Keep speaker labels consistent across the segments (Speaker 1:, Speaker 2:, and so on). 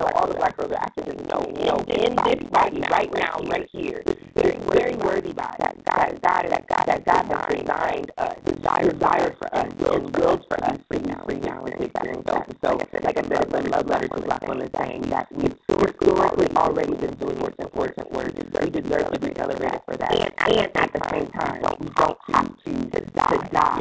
Speaker 1: all the black girls are activists, in this body right now, right here, this very worthy body that God has designed us, desired for us, and willed for us free now and to experience that. So, like I said, it's a love letter to black women saying that we've historically already been doing what's important work. We deserve to be celebrated for that. And at the same time, we don't have to die,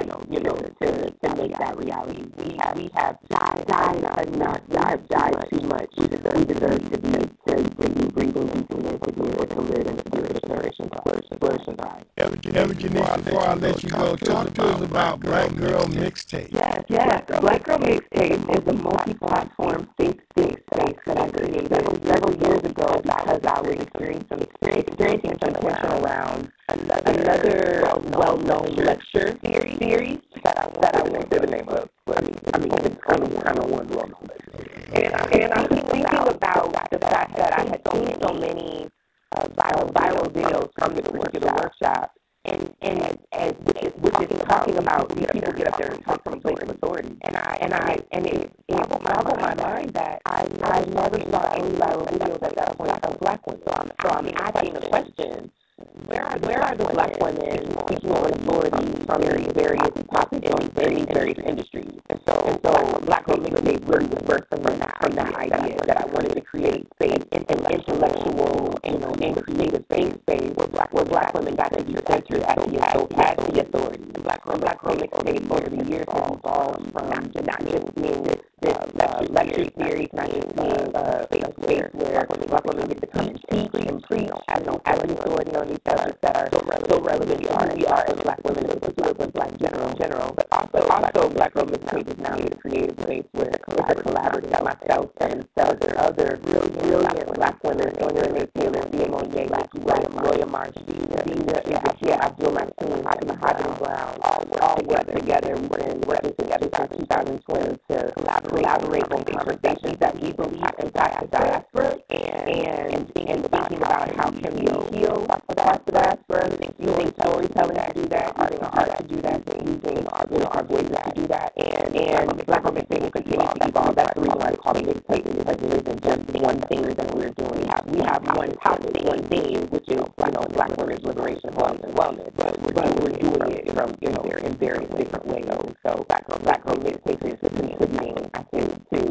Speaker 1: to make that reality. We have died enough. We have died too much. We deserve to be breathing deeply and to live in the generation, flourish and thrive.
Speaker 2: Ever Janice, before I let you go, talk to us about Black Girl Mixtape.
Speaker 1: Yes. Black Girl Mixtape is a multi-platform safe space that I created several years ago because I was experiencing some tension around another well-known lecture series that I won't say the name of. It's kind of one well-known lecture. And I was thinking about the fact that I had seen so many viral videos from this particular workshop, and which is talking about these people get up there and talk from a place of authority, and it boggled my mind that I never saw any viral videos at that point of black women. So I'm asking the question: Where are the black women speaking on authority from various topics in various industries? And so Black Girl Mixtape really was birthed from that idea that I wanted to create an intellectual and creative space where black women got to be centered as the authority. And Black Girl Mixtape over the years has evolved from not just being this lecture series, not just being a space where black women get to come and speak and preach as an authority on these subjects that are so relevant to who we are as black women, in particular, but black in general. But also Black Girl Mixtape is now a creative space where it's a collaborative myself and other brilliant black women, Sonia Taylor, Moye, Roya March, Abdul Maxine, Mahogany Brown, all work together. We've been working together since 2020 to collaborate on conversations that we believe impact the diaspora and speaking about how can we heal across the diaspora, using storytelling to do that, using art to do that, using our voices to do that, and Black Girl Mixtape continues to evolve. That's the reason why I call it mixtape, because there isn't just one thing that we're doing. We have one topic, one theme, which is Black women's liberation, wellness, but we're doing it from in various different ways. So Black Girl Mixtape is contributing, I think, to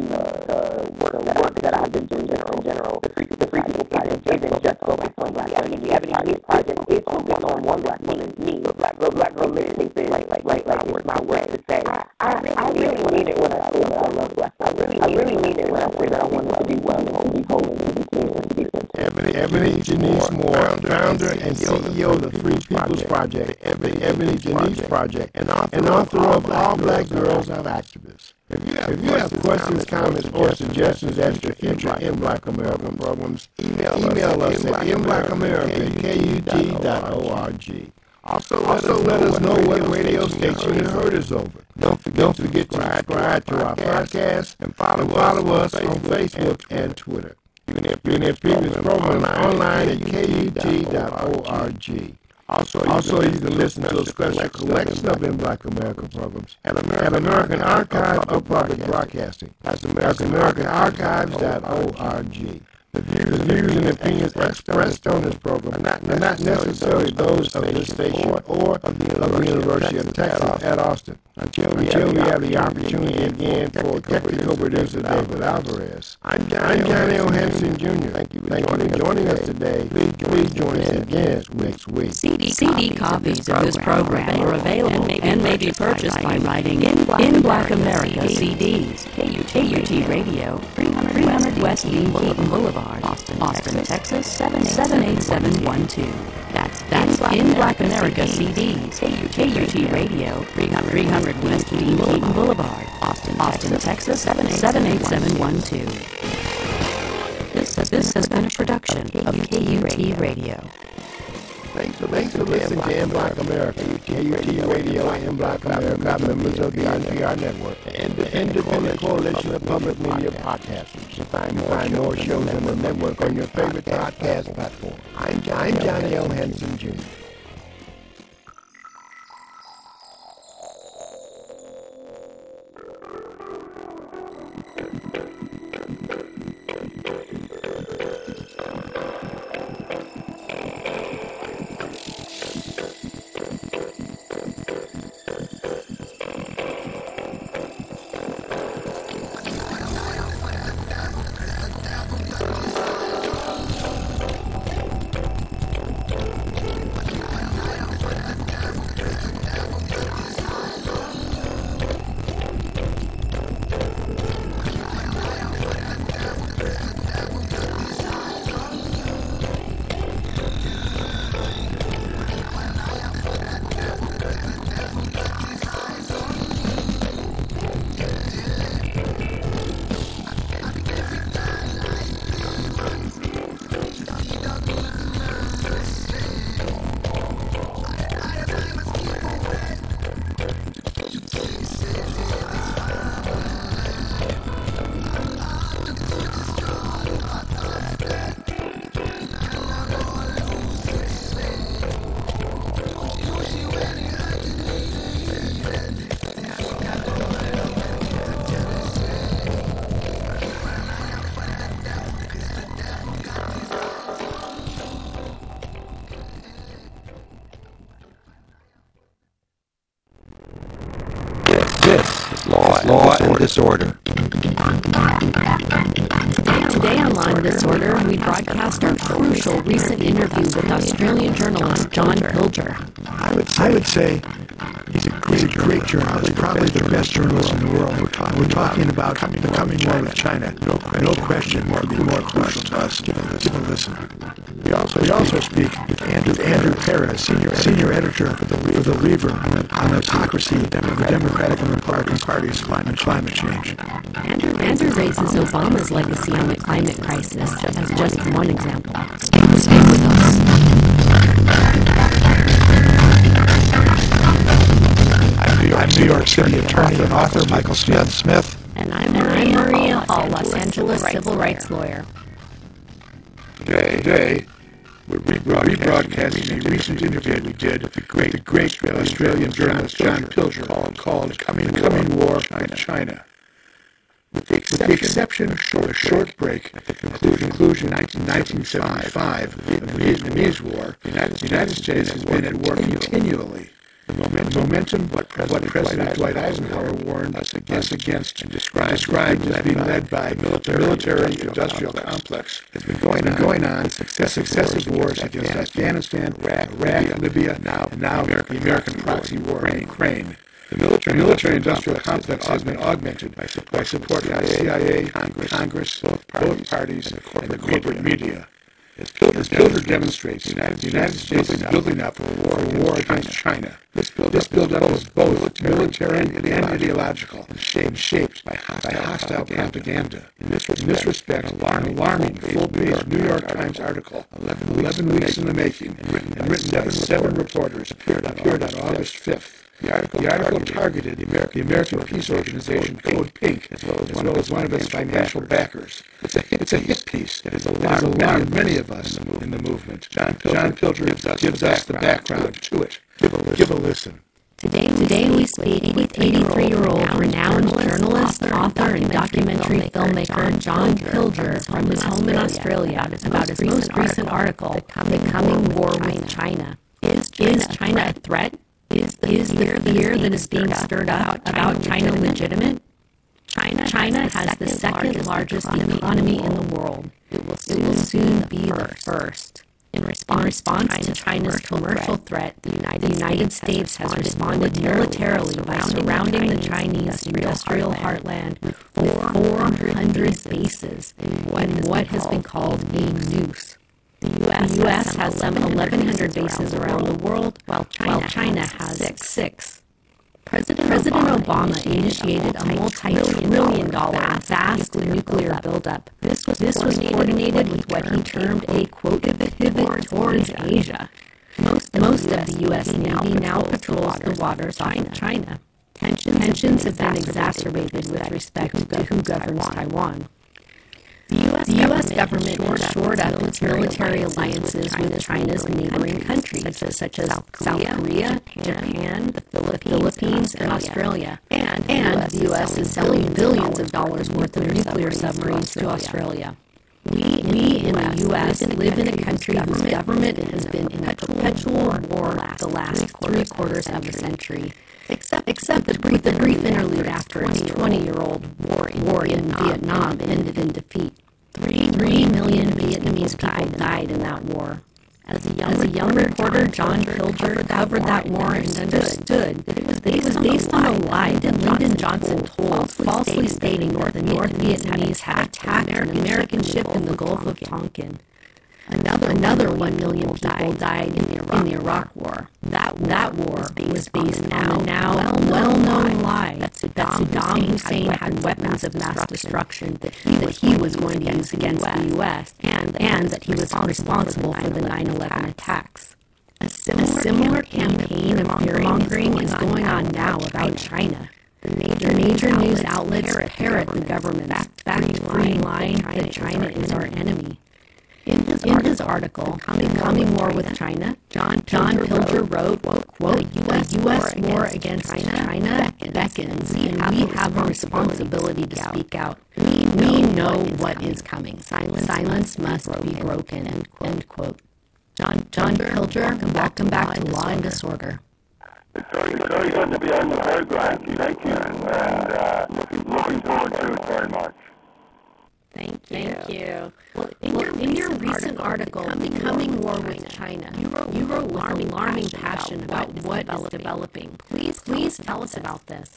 Speaker 1: the work that I've been doing in general. The Free People Project isn't just focused on black women. The Ebony Youth Project is focused on one black woman, me. Black Girl Mixtape is like it's my way to say I really mean it when I say that I love black women. I really mean it when I say that I want them to be well and to be whole and to be clean and to be centered.
Speaker 2: Ebony Janice Moore, founder and CEO of the Free People's Project, Ebony Janice Project, and author of All Black Girls Are Activists. If you have questions, comments, or suggestions as to future In Black America programs, email us at inblackamerica@kut.org. Also, let us know what radio station you heard us over. Don't forget to subscribe to our podcast and follow us on Facebook and Twitter. You can hear previous programs online at kut.org. Also, you can listen to a special collection of In Black America programs at American Archives of Public Broadcasting. That's AmericanArchives.org. The views and opinions expressed on this program are not necessarily those of this station or of the University of Texas at Austin. Until we have the opportunity again for technical producer David Alvarez, I'm Johnny L. Henson Jr. Thank you for joining us today. Please join us again next week.
Speaker 3: CD copies of this program are available and may be purchased by writing In Black America CDs, KUT Radio, 300 West Dean Boulevard, Austin, Texas 78712. That's In Black America CDs, KUT Radio, 300 West Dean Boulevard, Austin, Texas 78712. This has been a production of KUT Radio.
Speaker 2: Thanks for listening to In Black America. KUT Radio and In Black America, members of the NPR Network, and the Independent Coalition of Public Media Podcasters. You find more shows on the network on your favorite podcast platform. I'm Johnny L. Henson Jr. Disorder.
Speaker 3: Today on Law and Disorder, we broadcast our crucial recent interview with Australian journalist John Pilger.
Speaker 2: I would say he's a great journalist, probably the best journalist in the world. We're talking about the coming war with China. No question, more crucial to us. Give a listen. We also speak with Andrew Perez, senior editor for the Lever, on the hypocrisy of the Democratic and Republican parties on climate change.
Speaker 3: Andrew raises Obama's legacy on the climate crisis as just one example. Stay with us.
Speaker 2: I'm New York City attorney and author Michael Smith.
Speaker 3: And I'm Maria Hall, Los Angeles civil rights lawyer.
Speaker 2: Today, we're rebroadcasting a recent interview we did with the great Australian journalist John Pilger called The Coming War with China. With the exception of a short break at the conclusion of 1975 of the Vietnamese War, the United States has been at war continually. The momentum, what President Dwight Eisenhower warned us against and described as being led by the military-industrial complex, has been going on. Successive wars against Afghanistan, Iraq, Libya, and now the American proxy war in Ukraine. The military-industrial complex has been augmented by support by CIA, Congress, both parties, and the corporate media. As Pilger demonstrates, the United States is building up for a war against China. This build-up is both military and ideological, and shaped by hostile propaganda. In this respect, an alarming full-page New York Times article, 11 weeks in the making, and written by 7 reporters, appeared on August 5th. The article targeted the American peace organization Code Pink, as well as one of its financial backers. It's a hit piece that has alarmed many of us in the movement. John Pilger gives us the background to it. Give a listen.
Speaker 3: Today we speak with 83-year-old renowned journalist, author, and documentary filmmaker John Pilger from his home in Australia about his most recent article, The Coming War with China. Is China a threat? Is the fear that is being stirred up about China legitimate? China has the second largest economy in the world. It will soon be the first. In response to China's commercial threat, the United States has responded militarily by surrounding the Chinese industrial heartland with 400 bases in what has been called a noose. The U.S. has some 1,100 bases around the world, while China has 6. President Obama initiated a multi-trillion-dollar vast nuclear buildup. This was coordinated with what he termed a, quote, pivot towards Asia. Most of the U.S. Navy now patrols the waters off China. Tensions have been exacerbated with respect to who governs Taiwan. The U.S. government has shored up its military alliances with China's neighboring countries, such as South Korea, Japan, the Philippines, and Australia. And the U.S. is selling billions of dollars worth of nuclear submarines to Australia. We in the U.S. live in a country whose government has been in perpetual war the last 3/4 of a century. Except the brief interlude after its 20-year-old war in Vietnam ended in defeat. 3 million Vietnamese people died in that war. As a young reporter, John Pilger covered that war and understood that it was based on a lie that Lyndon Johnson told, falsely stating that the North Vietnamese had attacked an American ship in the Gulf of Tonkin. Another 1 million people died in the Iraq War. That war was based on a now well-known lie that Saddam Hussein had weapons of mass destruction that he was going to use against the U.S. and that he was responsible for the 9/11 attacks. A similar campaign of fear-mongering is going on now about China. The major news outlets parrot the government's fact-free line that China is our enemy. In his article, Coming War with China, John Pilger wrote, quote, "The U.S. war against China beckons, and we have a responsibility to speak out. We know what is coming. Silence must be broken," end quote. John Pilger, welcome back to Law and Disorder.
Speaker 4: It's very good to be on the program. Thank you, and looking forward to it very much.
Speaker 3: Thank you. Well, in your recent article, Becoming War with China, you wrote alarming passion about what is developing. Please tell us about this.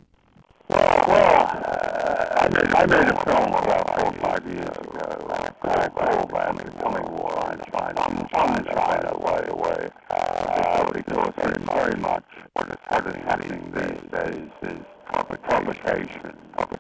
Speaker 4: I made a film about 4 or 5 years ago. I called that Becoming War on China. On China, by the way. Because very much what is happening these days is publication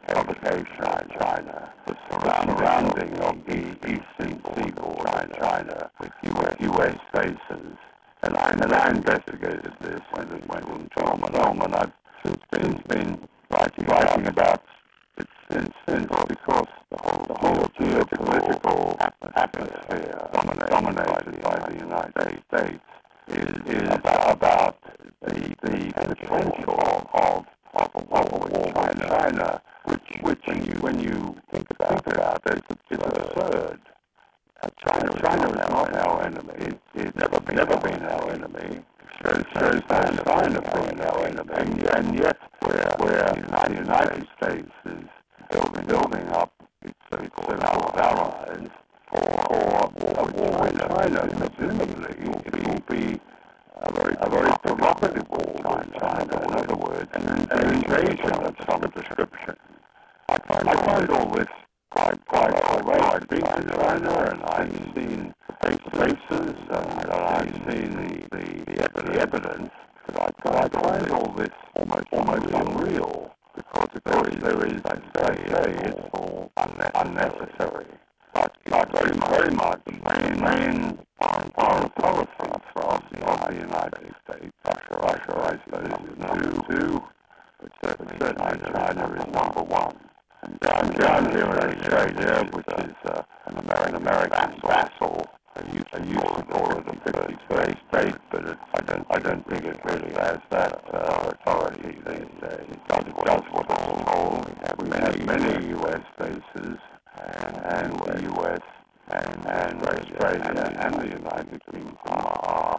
Speaker 4: in China, the surrounding of the eastern seaboard of China with U.S. bases. And I investigated this when it went in film, and I've since been writing about it since because the whole geopolitical atmosphere dominated by the United States is about the potential of a war with China, which when you think about it, it's absurd. China is not our enemy. It's never been our enemy. It shows no sign of being our enemy, and yet where the United States is building up its so-called allies for a war with China, presumably it will be a very provocative war with China. In other words, an invasion of some description. I find all this quite although I've been to China and I've seen faces and I've seen the evidence, but I find all this almost unreal because there is, I say, it's all unnecessary. But very much main foreign policy of the United States. Russia, I suppose, is two, but certainly China is number one. And down here in Australia, which is an American vassal, I used to call it a 50-state state, but I don't think it really has that authority these days. It does what it's told. We have many U.S. bases, and the U.S. and Australia and the United Kingdom are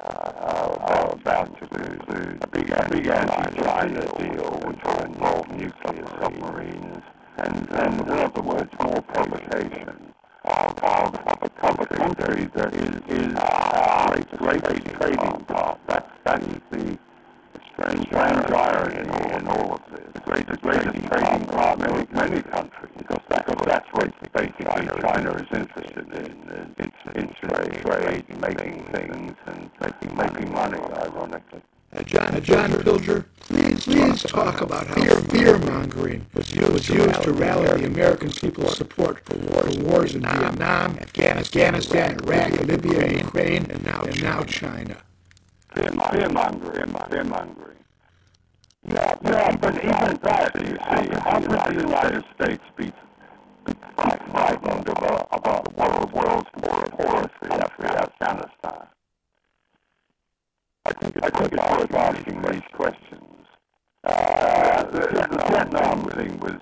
Speaker 4: about to do a big anti-China deal, which will involve nuclear submarines, and in other words, more provocation of a country that is our greatest trading partner. That's the strange irony in all of this. The greatest trading partner of many countries, because that's what basically China is interested in. It's trade, making things, and making money, ironically.
Speaker 2: John Pilger, please talk about how fear-mongering was used to rally the American people's support for wars in Vietnam, Afghanistan, Iraq, Libya, Ukraine, and now China.
Speaker 4: Fear-mongering. Yeah, but even that, you see, how could the United States be frightened about the world's policy after Afghanistan? I think it's worth asking these questions. The Vietnam thing was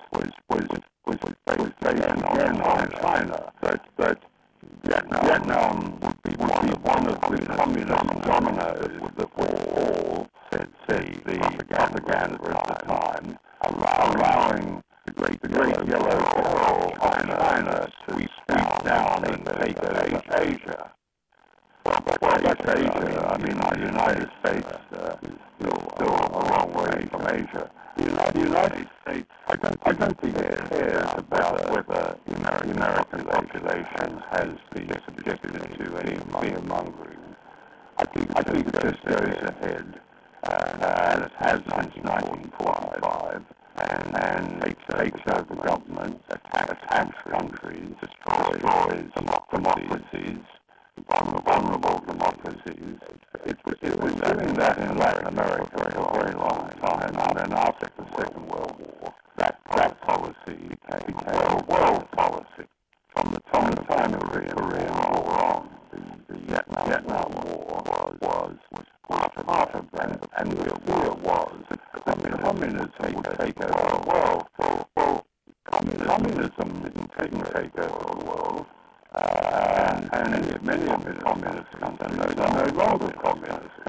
Speaker 4: based on China, but Vietnam would be one of the communism dominoes that all said the propaganda at the time, allowing the great yellow peril China to sweep down and take over Asia. Well, that's Asia. I mean, the United States is still a long way from Asia. The United States, I don't think it cares about whether the American population has been subjected to any fear-mongering. I think it just goes ahead, and it has since 1945, and takes over government, attacks countries, destroys democracies, vulnerable democracies. It was doing that in Latin America for a very long time, and then after the Second World War, that policy became a world policy. From the time of the Korean War on, the Vietnam War was part of that, and the idea was that communism would take over the world. Well, communism didn't take over the world. And many of the communist countries are no longer communist countries.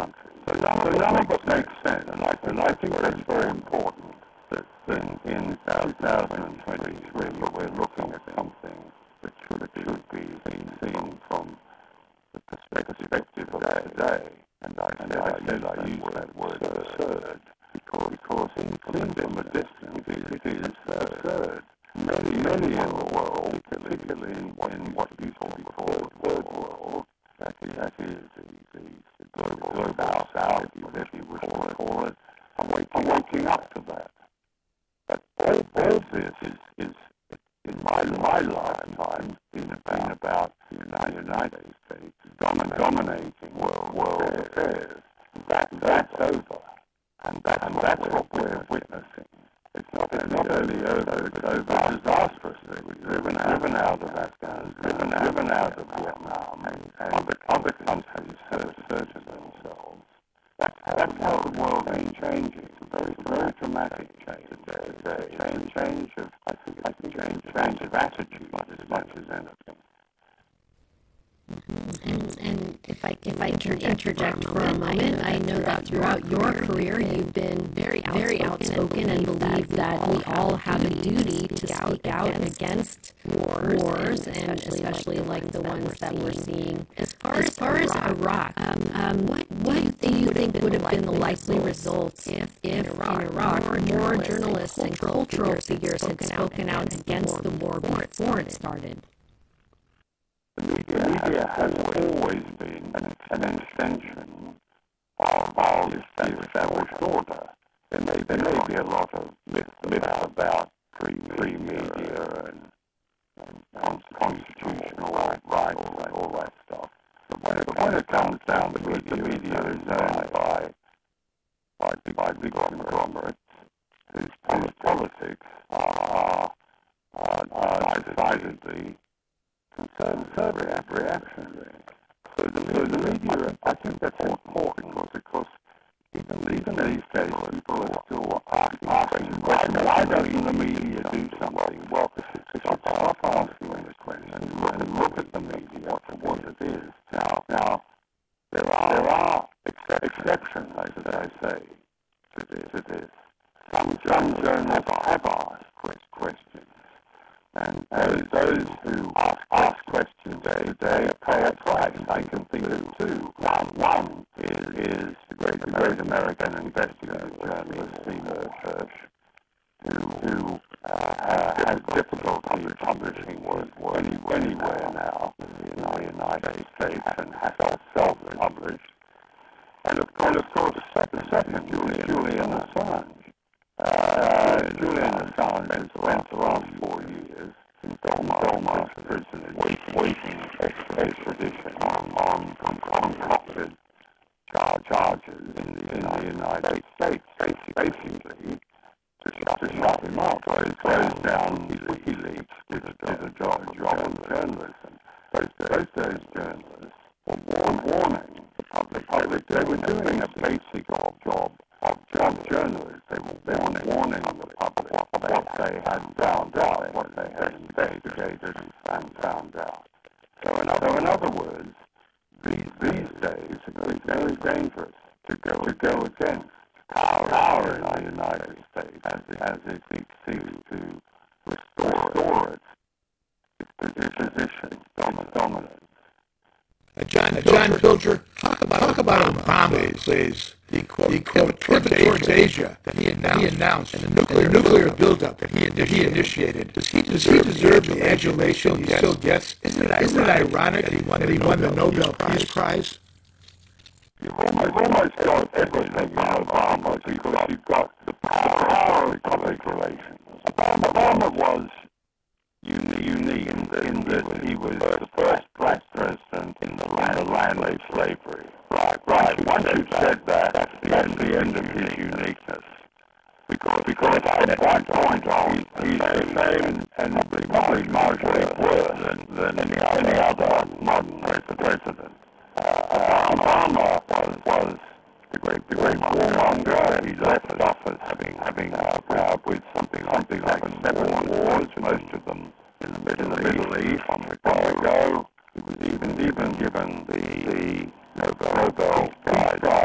Speaker 4: So none of it makes sense, and I think that's very important. That in 2023 we're looking at something that should be seen from the perspective of today. And I use that word absurd because from a distance it is absurd. Many in the world, particularly in what you call the third world, that is the global south, if you wish to call it, are waking up to that. But all this is in my lifetime been about the United States dominating world affairs. That's over, and that's what we're witnessing. It's not only over, it's over disastrously. We've driven out of Afghanistan, driven out of Vietnam, and other countries searching themselves. That's how the world is changing. It's a very dramatic change today. Change of attitude as much as anything.
Speaker 3: And if I interject for a moment, I know that throughout your career you've been very outspoken and believe that we all have a duty to speak out against wars, and especially like the ones that we're seeing. As far as Iraq, what do you think would have been the likely results if in Iraq more journalists and cultural figures had spoken out against the war before it started?
Speaker 4: The media has always been an extension of the established order. There may be a lot of myths about free media and constitutional rights and all that stuff. But when it comes down to it, the media is owned by big conglomerates whose politics are decidedly conservative reactionary. So the media, I think that's important because even these days people are still asking why doesn't the media do something? Well, they should stop asking this question and look at the media for what it is. Now there are exceptions, as I say, to this. Some journalists have asked questions. And those who ask questions today pay a price. I can think of two. One is the great American investigative journalist Seymour Hersh, who has difficulty publishing work anywhere now in the United States and has self-published. And of course, the second, Julian Assange. Julian Assange has spent the last 4 years in Belmarsh prison waiting extradition on concocted charges in the United States, basically to shut him up. Close down WikiLeaks, did a job of journalism. Both those journalists were warning the public. They were doing a basic job of journalists. They were warning the public what they had found out, what they had investigated and found out. So in other words, these days are very dangerous to go against power in the United States as it seeks to restore its position, dominance.
Speaker 2: John Pilger, talk about Obama's the quote pivot towards Asia that he announced, and the nuclear buildup that he initiated. Does he deserve the adulation he still gets? Isn't it ironic that he won the Nobel Peace Prize?
Speaker 4: You've almost got everything in Obama because you've got the power of public relations. Obama was unique in that he was the first black president in the land of slavery. Right. Once you've said that, that's the end of his uniqueness. Because at one point he's the same and probably marginally worse than any other modern president. Obama was the great warmonger. He left office having put up with something like 7 wars, most of them in the Middle East, from the Congo. He was even given the Nobel Prize, and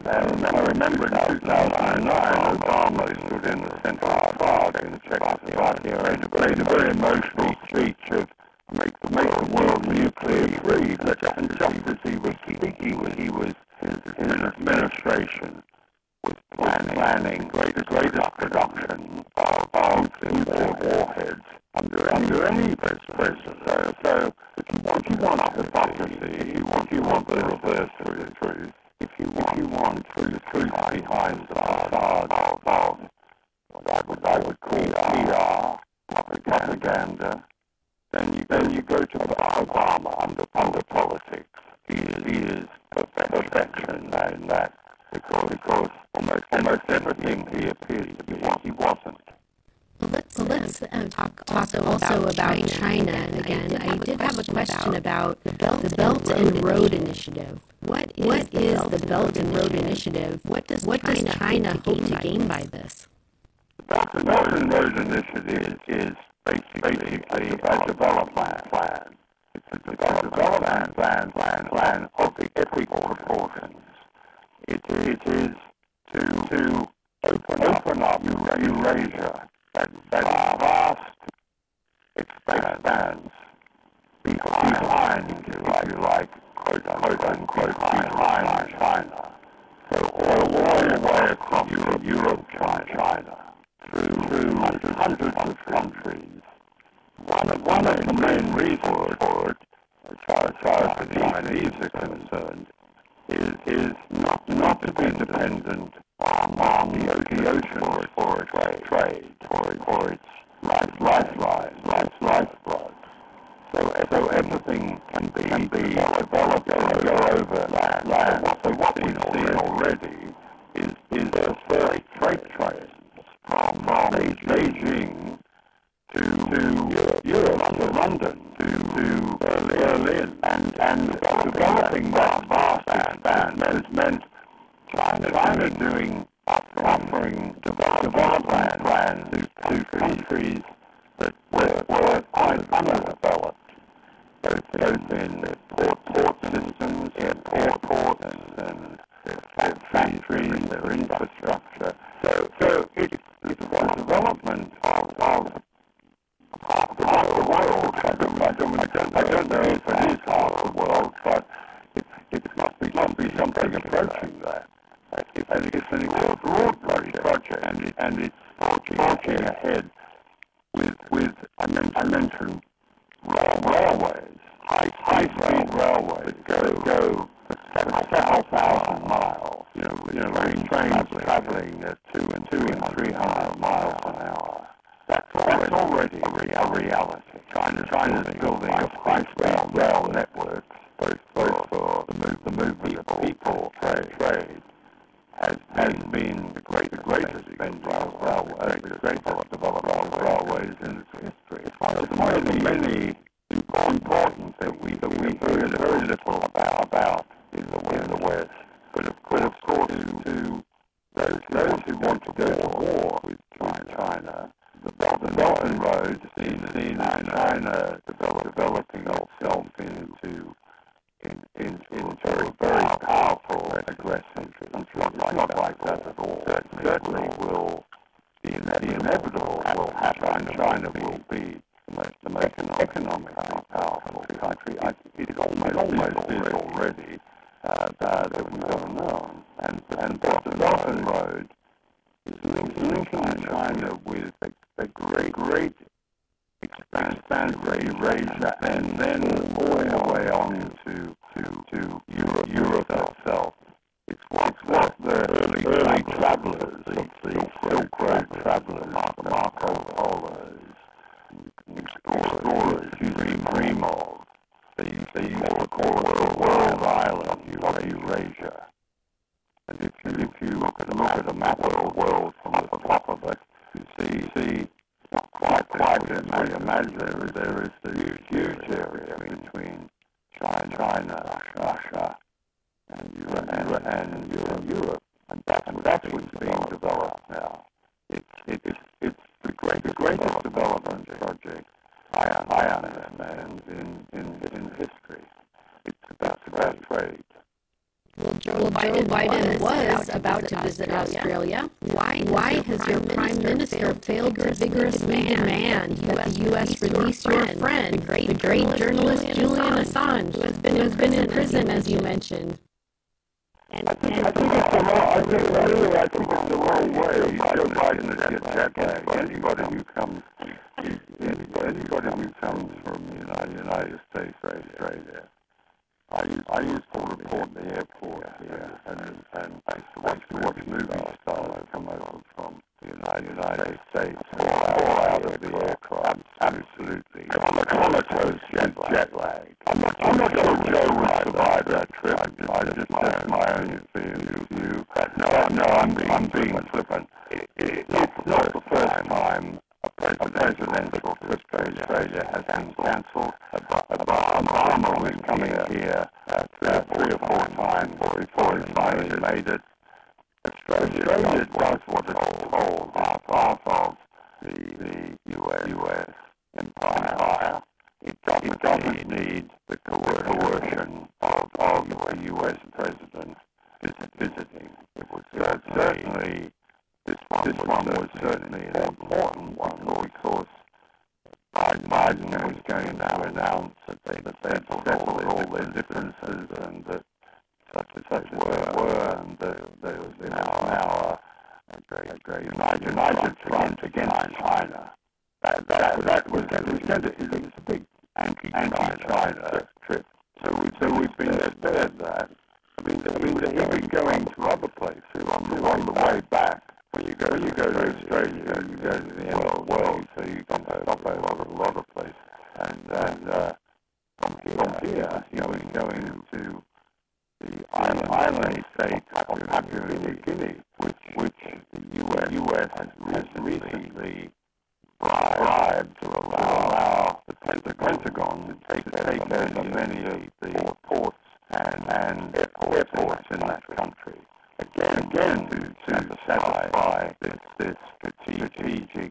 Speaker 4: And I remember in 2009, Obama stood in the Central Park in Czechoslovakia and made a very emotional speech of make the world nuclear free. Just as he was speaking, his administration was planning greatest production of nuclear warheads under any president. So if you want hypocrisy, if you want the reverse of the truth, if you want truth behind the facade of what I would call PR propaganda, then you go to Obama under politics. He is perfection in that because almost everything he appeared to be he wasn't.
Speaker 5: Let's talk also about China. And again, I did have a question about the Belt and Road Initiative. What is the Belt and Road Initiative? What does China hope to gain by this?
Speaker 4: The Belt and Road Initiative is basically a development plan. It's a development plan of the equal proportions. It is to open up Eurasia. That vast expands behind, if you like, quote unquote, behind China. So all the way across Europe, China, through hundreds of countries. One of the main reasons for it, as far as the Chinese are concerned, is not to be dependent on the ocean for its trade, for its lifeblood. So everything can be developed and go over land. So what we've seen already is freight trains from Beijing to Europe, to London, to Berlin, and developing that vast expanse has meant China offering development plans to countries that were underdeveloped, both in port systems, airports, and factories, their infrastructure. So it's the development of half the world. I don't know if it is half the world, but it must be something approaching that. And it's an broad project, and it's forging ahead with I mentioned railways, high-speed railways that go for 7,000 miles. Trains traveling at 200 and 300 miles an hour. That's already a reality. China's building a high-speed rail network, both for the movement of people, trade, has been the greatest development of railways in its history. It's one of the many important that we hear very little about in the West. But of course, to those who want to go to war with China, the Belt and Road seen China developing itself into very powerful, aggressive country. It's not like that at all. Certainly will be inevitable. China will be the most economically powerful country. It almost is already that we've ever known. And the Belt and Road is linking China with a great expanded Eurasia, and then all the way on to Europe itself. It's what the early travelers, the Silk Road travelers, the Marco Polos, explorers dream of. They used to call it the world island, Eurasia. And if you look at a map of the world from the top of it, you see not quite imagine there is the huge area between China, Russia, and Europe, and that's what's being developed now. It's the greatest development project I understand in history. It's about trade.
Speaker 5: Well, Joe Biden was about to visit Australia. Why has your Prime Minister failed to vigorously demand that the U.S. release your friend, the great journalist Julian Assange, who has been in prison, as you mentioned?
Speaker 4: I think it's the wrong way. Joe Biden is just that way. Anybody who comes from the United States, Australia. I used to report the airport here, and I used to watch movie stars come over from the United States, fall out of the aircraft. Absolutely. Comatose jet lag. I'm not sure Joe would survive that trip. I just my own view. No, I'm being flippant. It's not the first time a presidential trip to Australia has been cancelled. Obama was coming here 3 or 4 times before he finally made it. Australia does what it's told, half of the U.S. empire. It doesn't need the coercion of a U.S. president visiting. It was certainly, this one was certainly an important one because Biden was going to announce that they settled all their differences and that such were, and there was now a great united front against China. That was a big anti-China trip. So we've been spared that. I mean, they've been going to other places on the way back. When you go to Australia, you go to the end of the world, so you can stop over a lot of places. And from here, going to the island state of Papua New Guinea, which the U.S. has recently bribed to allow the Pentagon to take many of the ports and airports in that country. Again to satisfy this strategic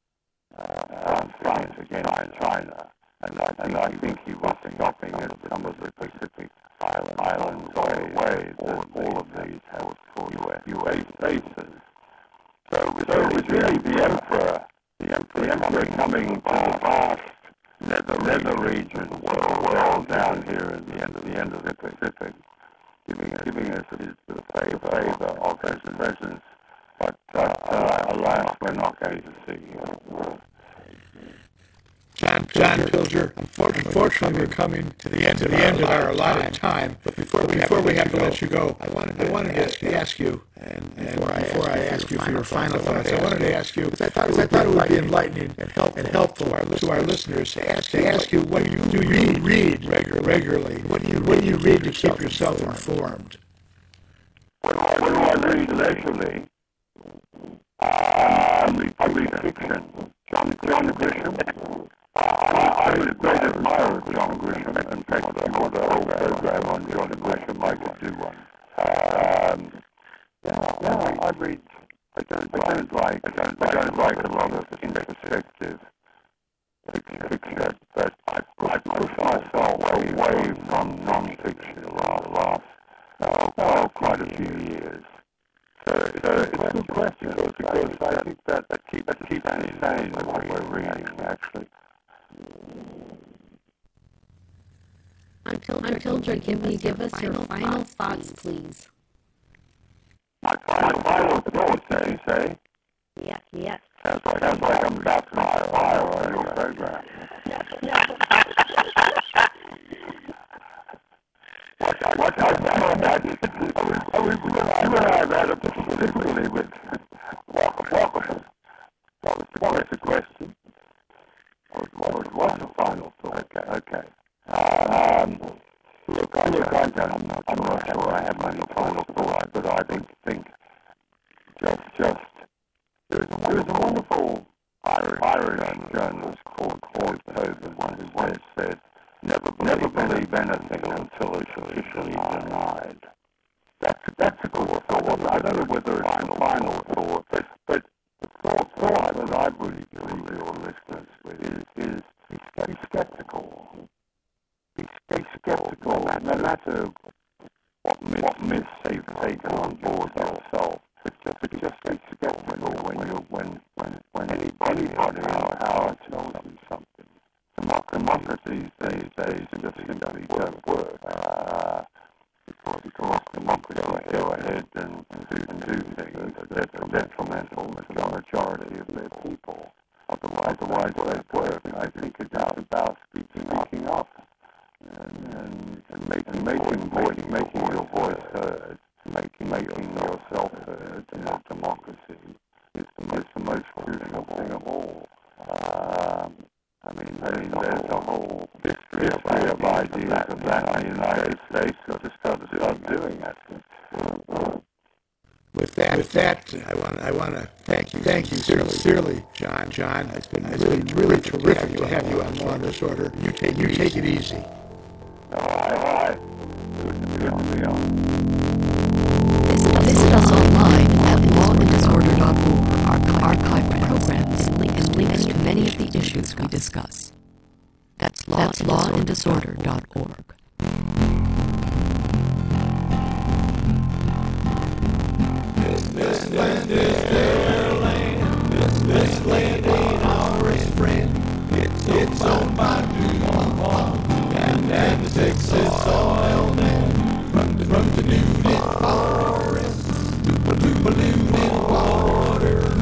Speaker 4: front against China. And I think he was stopping at some of the Pacific islands ways that all of these have for U.S. bases. So it was really the emperor coming to the vast nether region world down here at the end of the Pacific, giving us the favor of his presence. But alas, we're not going to see him.
Speaker 2: John Pilger, unfortunately, we're coming to the end of our allotted time. But before we have to let you go, I wanted to ask you, and before I ask you for your final thoughts, I wanted to ask you, because I thought it would be enlightening and helpful to our listeners to ask you what do you read regularly? What do you read to keep yourself informed?
Speaker 4: What do I read leisurely? I read fiction. John Grisham. I was a great admirer of John Grisham. In fact, if you want a whole program on John Grisham, I could do one. I read. I don't like a lot of introspective fiction, but I push myself away from non-fiction the last quite a few years. So it's a good question because I think that keeps me sane when we're reading, actually.
Speaker 5: Until can you give us your final thoughts, please?
Speaker 4: My final thoughts, you say?
Speaker 5: Yes.
Speaker 4: Sounds like I'm about to fire on your program. What I have had a difficulty with what was the question? What was the final thought? Okay. Look, I'm not sure I have many final thoughts, but I think just there's a wonderful Irish journalist called Floyd Hogan once said, never believe anything until it's officially denied. That's a good thought. I don't know whether it's a final thought, but the thought that I really leave your listeners with is be skeptical. Be skeptical, no matter what myths they taken on board yourself. It's just skeptical when anybody in power tells you something. Democracies these days just simply don't work. Because democracies go ahead and do things that are detrimental to the majority of their people. Otherwise, what it works, I think, is about speaking up and making your voice heard, making yourself heard in a democracy is the most crucial thing of all. There's a whole history of ideas of that in the United States, so to start doing it.
Speaker 2: With that, I want to thank you sincerely, John. It's been really terrific to have you on Law and Disorder. You take it easy.
Speaker 4: All right. Good to be on.
Speaker 3: Visit us online at lawanddisorder.org. Archive programs and links to many of the issues we discuss. That's lawanddisorder.org.
Speaker 6: This land is their land. This land ain't ours, friend. It's owned by DuPont and the Texas oil man. From the Nudist forest to polluted waters.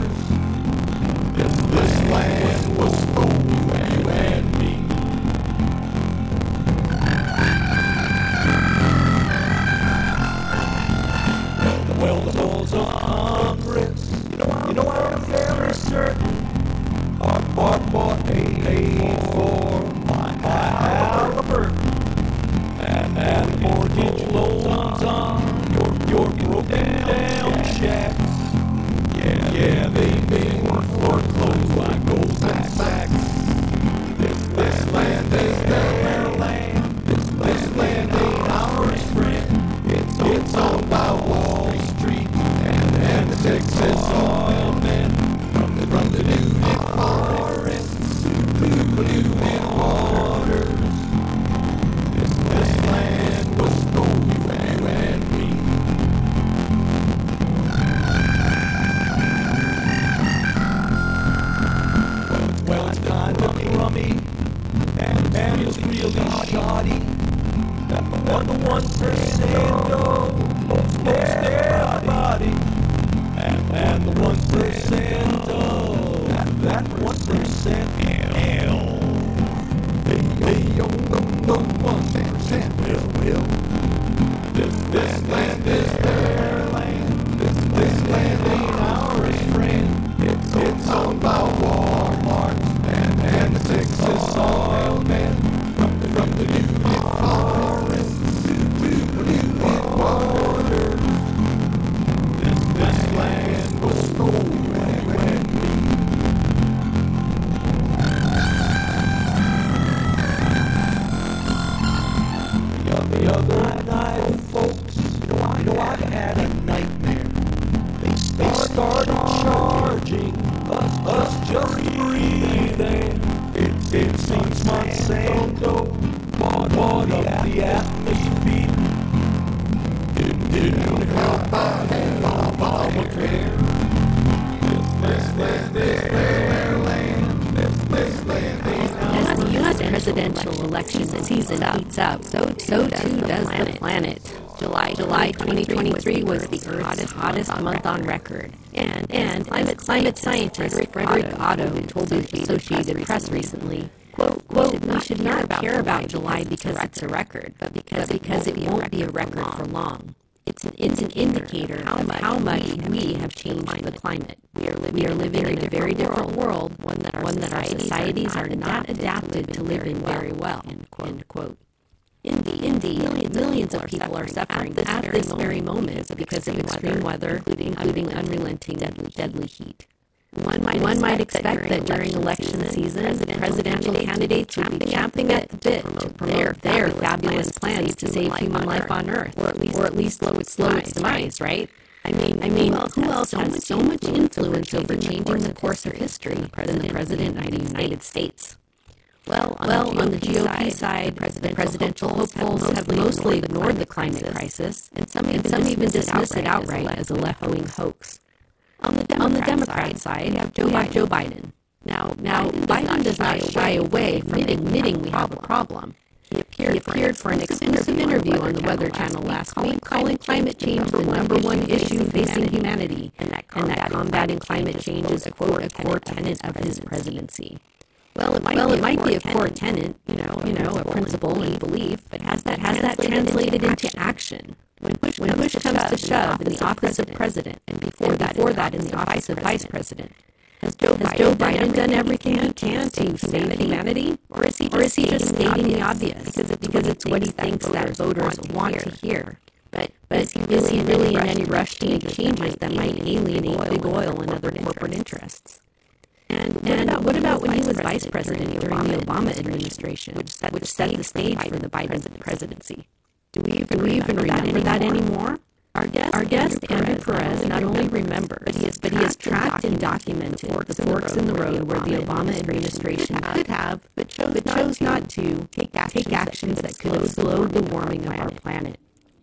Speaker 6: This land was for you and me. Well, the balls of Congress, you know I'm fairly certain are paid for my Halliburton. And the mortgage loans on your broken down shacks. Yeah, they've been foreclosed by Goldman Sachs. This land is their land. This land ain't ours, friend. It's owned by Wall Street and the Texas oil men. From the Nudist forests to polluted waters. This land was for you and me. Well, it's kind of crummy and it's really shoddy. But the ones that say no, most everybody. And the 1% of that 1% hell. They own the 1% will. This land is their land. This land ain't ours, friend. It's owned by Walmart and the Texas oil men. From the Nudist forest to polluted waters. This land was for you and me. The other night, folks, I had a nightmare. They started charging us just breathing. It seems Monsanto bought up the atmosphere. Didn't help Obamacare. This land is their land. This land ain't ours.
Speaker 5: As the U.S. presidential election season heats up, so too does the planet. July 2023 was the Earth's hottest month on record. And climate scientist Frederick Otto told the Associated Press recently, quote, we should not care about July because it's a record, but because it won't be a record for long. It's an indicator of how much we have changed the climate. We are living in a very different world, one that our societies are not adapted to live in very well. End quote. Indeed, millions of people are suffering at this very moment because of extreme weather, including unrelenting deadly heat. One might expect that during election season, presidential candidates will be champing at the bit to promote their fabulous plans to save human life on Earth, or at least slow its demise, right? I mean, who else has so much influence over changing the course of history than the President of the United States? Well, on the GOP side, the presidential hopefuls have mostly ignored the climate crisis, and some even dismiss it outright as a left-wing hoax. On the Democrat side, we have Joe Biden. Now, Biden does not shy away from admitting we have a problem. He appeared for an exclusive interview on the Weather Channel last week, calling climate change the number one issue facing humanity, and that combating climate change is a core tenet of his presidency. Well, it might be a core tenet, a principle and belief, but has that translated into action? When push comes to shove in the office of president, and before that in the office of vice president, has Joe Biden done everything he can to save humanity, or is he just stating the obvious because it's what he thinks that voters want to hear? But is he really in any rush to make changes that might alienate big oil and other corporate interests? And what about when he was vice president during the Obama administration, which set the stage for the Biden presidency? Do we even remember that anymore? Our guest Andrew Perez, not only remembers, but he has tracked and documented the forks in the road where the Obama administration could have, but chose not to, take actions that could have slowed the warming of our planet.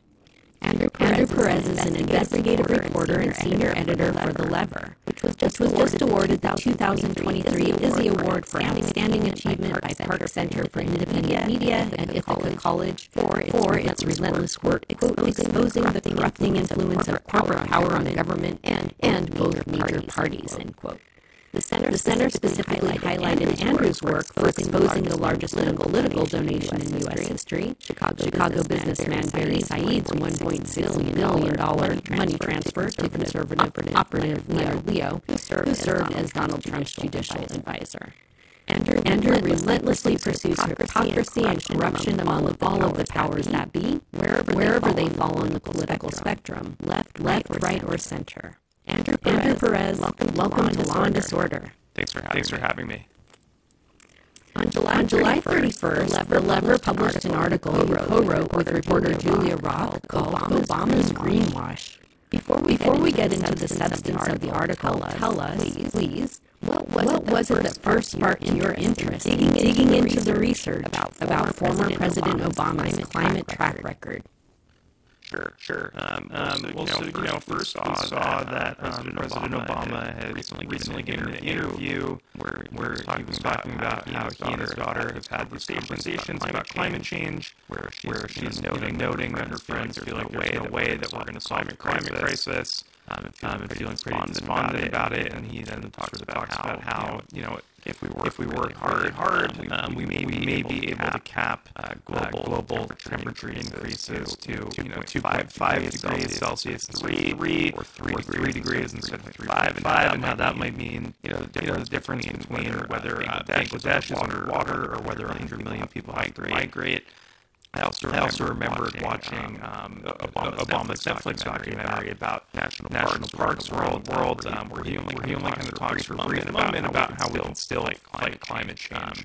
Speaker 5: Andrew Perez is an investigative reporter and senior editor for The Lever, which was just awarded the 2023 Izzy Award for Outstanding Achievement by Park Center for Independent Media and Ithaca College for its relentless work exposing the corrupting influence of corporate power on government and both major parties, end quote. The center specifically highlighted Andrew's work for exposing the largest political donation in U.S. history, Chicago businessman Barry Said's $1.6 billion money transfer to conservative operative Leo, who served as Donald Trump's judicial advisor. Andrew relentlessly pursues hypocrisy and corruption among all of the powers that be, wherever they fall on the political spectrum, left, right, or center. Andrew Perez, welcome to Law and Disorder.
Speaker 7: Thanks for having me.
Speaker 5: On July 31st, The Lever published an article he co-wrote with reporter Julia Roth called Obama's Greenwash. Before we get into the substance of the article, tell us, please, what was it that first sparked your interest digging into the research about former President Obama's climate track record?
Speaker 7: Sure. First we saw that President Obama had recently given an interview where he was talking about how he and his daughter have had these conversations about climate change, where she's noting that her friends feel like there's no way that we're going to solve the climate crisis, and feeling pretty despondent about it. And he then talks about how if we work hard, we may be able to cap global temperature increases to 2.5 degrees Celsius instead of 3 degrees instead of 5, and how that might mean the difference between whether Bangladesh is underwater or whether 100 million people migrate. I also remembered watching Obama's Netflix documentary about national parks around the world, where he only kind of talks for a brief moment about how we can still fight climate change.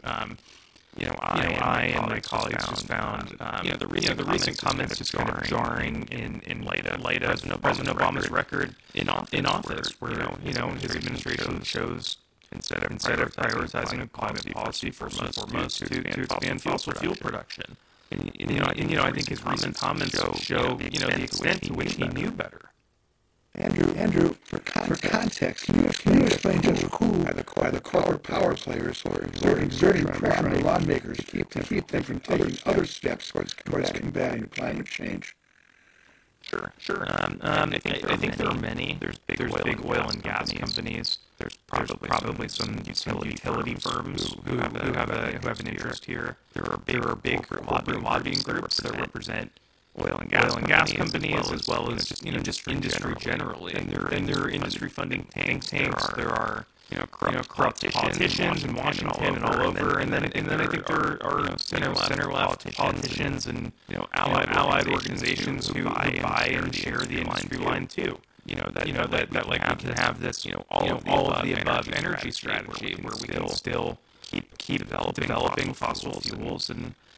Speaker 7: I and my colleagues just found the recent comments just kind of jarring in light of President Obama's record in office, where his administration chose instead of prioritizing a climate policy for most to expand fossil fuel production. I think his recent comments show the extent to which he knew better.
Speaker 8: Andrew, for context, can you explain just who are the corporate power players who are exerting pressure on lawmakers to keep them from taking other steps towards combating climate change?
Speaker 7: Sure. I think there are many. There's big oil and gas companies. There's probably some utility firms who have an interest here. There are big lobbying groups that represent oil and gas companies as well as just industry generally. And there are industry funding tanks. There are corrupt politicians in Washington and all over, and then I think there are center-left politicians and allied organizations who buy and share the industry line too. That like to have this all of the above energy strategy where we can still keep developing fossil fuels and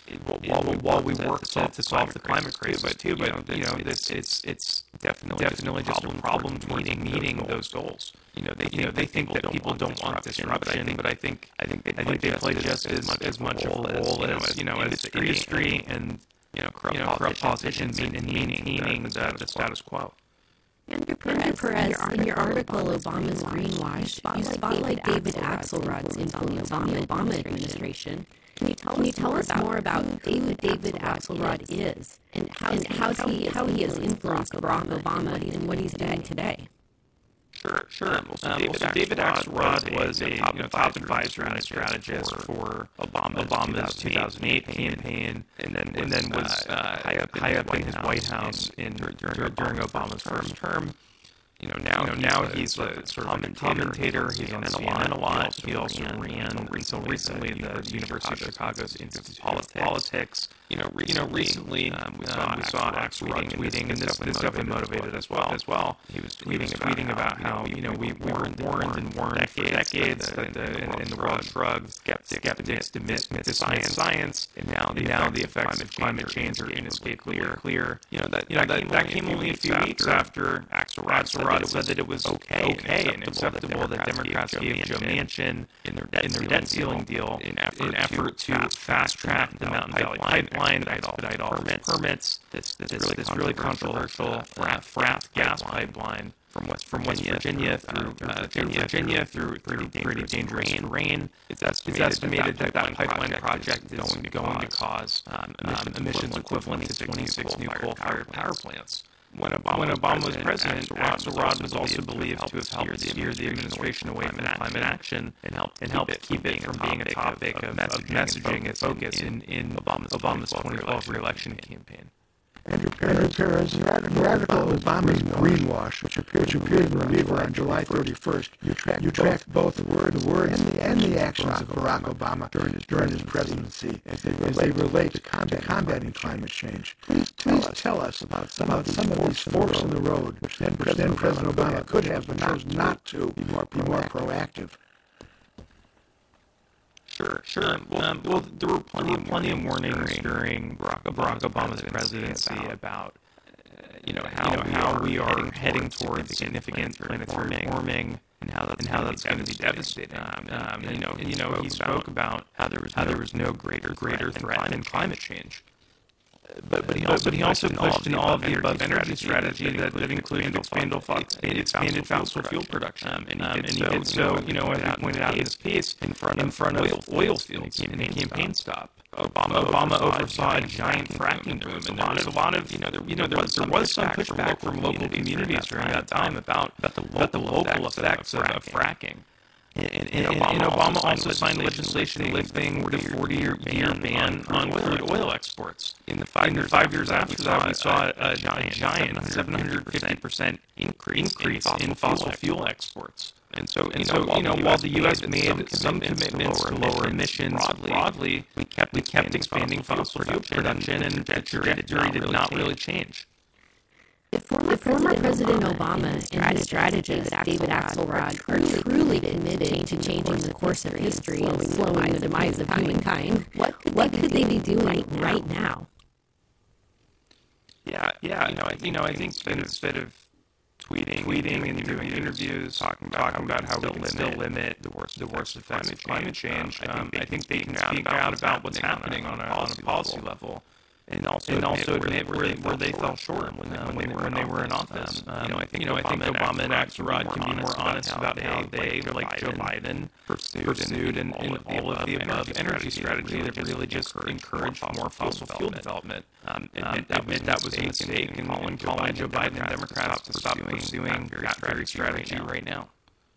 Speaker 7: while we work to solve the climate crisis too, but it's definitely just a problem meeting those goals. They think that people don't want disruption, but I think they play just as much a role as industry and corrupt politicians in maintaining the status quo.
Speaker 5: Andrew Perez, in your article, Obama's Greenwash, you spotlight David Axelrod's influence on the Obama administration. Can you tell us more about who David Axelrod is and how he has influenced Barack Obama and what he's doing today?
Speaker 7: Sure. David Axelrod was a top advisor and strategist for Obama's 2008 campaign, and then was high up in his White House during Obama's first term. Now he's a sort of commentator. He's on CNN a lot. He also ran until recently the University of Chicago's Institute of Politics. Recently we saw Axelrod tweeting, and this definitely motivated as well. He was tweeting about how we were warned for decades in the world of drugs, skeptics dismiss science, and now the effects of climate change are inescapably clear. That came only a few weeks after Axelrod said that it was okay and acceptable that Democrats gave Joe Manchin in their debt ceiling deal in effort to fast track the Mountain Valley Pipeline, expedite all permits. This really controversial fracked gas pipeline from West Virginia through pretty dangerous rain. It's estimated that pipeline project is going to cause emissions equivalent to 26 new coal-fired power plants. When Obama was president, Axelrod was also believed to have helped steer the administration away from climate action and helped keep it from being a topic of messaging and focus in Obama's 2012 re-election campaign.
Speaker 8: Andrew Perez, your article Obama's Greenwash, which appeared in the Reviewer on July 31st, you tracked both the words and the actions of Barack Obama during his presidency as they relate to combating climate change. Please tell us about some of these forks in the road, which then President Obama could have but chose not to be more proactive.
Speaker 7: Sure. Well, there were plenty of warnings during Barack Obama's presidency about how we are heading towards significant planetary warming and how that's going to be devastating. He spoke about how there was no greater threat than climate change. But he also pushed in all of the above energy strategy that included expanded fossil fuel production, and he did so, as he pointed out in his piece, in front of oil fields in a campaign stop. Obama oversaw a giant fracking boom, and there was some pushback from local communities during that time about the local effects of fracking. And Obama also signed legislation lifting the 40-year ban on crude oil exports. In the 5 years after that, we saw a giant 750% increase in fossil fuel exports. And so while the U.S. made some commitments to lower emissions broadly, we kept expanding fossil fuel production, and the trajectory did not really change.
Speaker 5: The former President Obama and his strategist David Axelrod are truly committed to changing the course of history and slowing the demise of humankind. What could they be doing right now?
Speaker 7: I think instead of tweeting and doing interviews, talking about how we can still limit the worst effects of climate change, I think they can speak out about what's happening on a policy level. And also admit where they fell short when they were in office. I think Obama and Axelrod can be more honest about how they, like Joe Biden, pursued and all of the above energy strategy that really just encouraged more fossil fuel development. Admit that was a mistake, and calling Joe Biden and Democrats to stop pursuing that very strategy right now.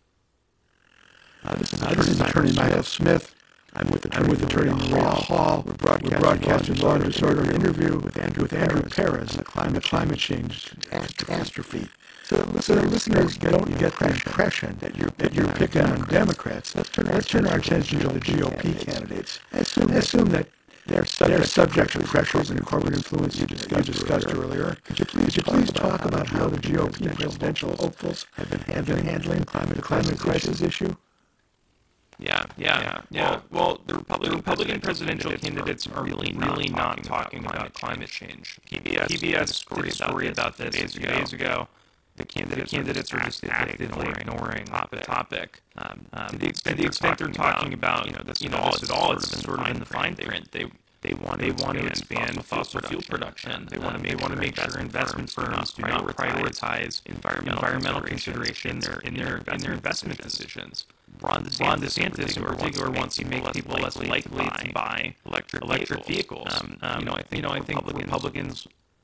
Speaker 8: This is Attorney Michael Smith. I'm with Attorney Maria Hall. We're broadcasting Law and Disorder interview with Andrew Perez on the climate change catastrophe. So the listeners don't get the impression that you're picking on Democrats. Let's turn our attention to the GOP candidates. Assume that they're subject to pressures and corporate influence you discussed earlier. Could you please talk about how the GOP presidential hopefuls have been handling the climate crisis issue?
Speaker 7: Well, the Republican presidential candidates are really not talking about climate change. PBS did a story about this a few days ago. The candidates are just actively ignoring the topic. To the extent they're talking about, this is all sort of in the fine print. They want to expand fossil fuel production. They want to make sure investment firms do not prioritize environmental considerations in their investment decisions. Ron DeSantis, in particular, wants to make people less likely to buy electric vehicles. I think Republicans.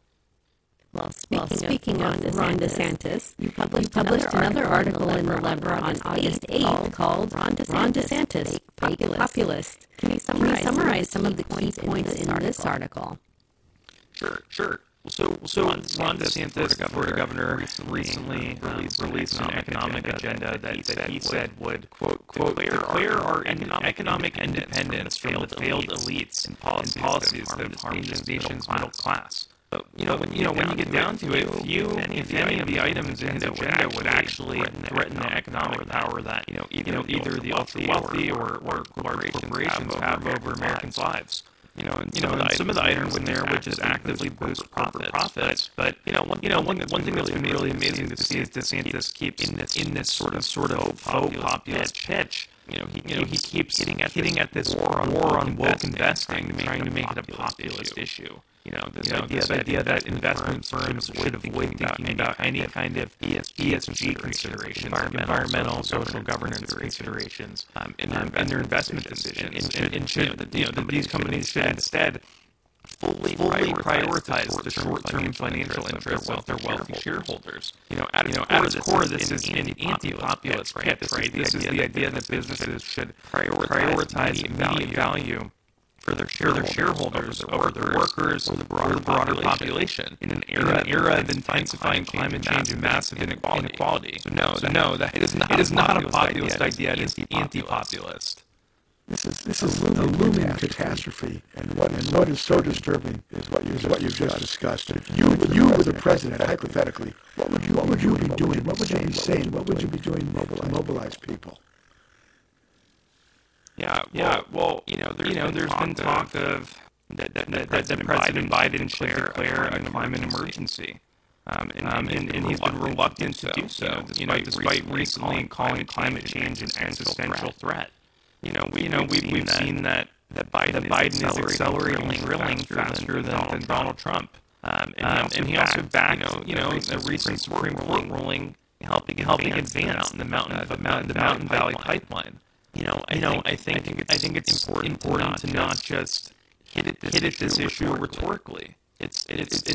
Speaker 5: Well, speaking of Ron DeSantis, you published another article in the Lever on August 8th called Ron DeSantis, Populist. Can you summarize some of the key points in this article?
Speaker 7: Sure. So Ron DeSantis, Florida governor, recently released an economic agenda that he said would, quote, declare our economic independence from the failed elites and policies that have harmed the nation's middle class. But when you get down to it, if any of the items in his agenda would actually threaten the economic power that either the ultra-wealthy or corporations have over Americans' lives. Some of the items in there would just actively boost profits. But one thing that's been really amazing to see is DeSantis keeps in this sort of faux populist pitch. He keeps hitting at this war on woke investing, trying to make it a populist issue. This idea that investment firms should avoid thinking about any kind of ESG considerations, environmental, social governance considerations, in their investment decisions, and should these companies should instead fully prioritize the short-term financial interests of their wealthy shareholders. At its core, this is an anti-populist pitch, right? This is the idea that businesses should prioritize immediate value for their shareholders over their workers or the broader population in an era of intensifying climate change and massive inequality. So no, that it is not a populist idea. It is anti-populist.
Speaker 8: This is a looming catastrophe, and what is so disturbing is what you've just discussed. If you were the president, hypothetically, what would you be doing? What would you be saying? What would you be doing to mobilize people?
Speaker 7: Well, there's been talk of that President Biden should declare a climate emergency. And he's been reluctant to do so, despite recently calling climate change an existential threat. We've seen that Biden is accelerating drilling faster than Donald Trump. And he also backed, a recent Supreme Court ruling helping advance the Mountain Valley Pipeline. I think it's important to not just hit at this issue rhetorically. It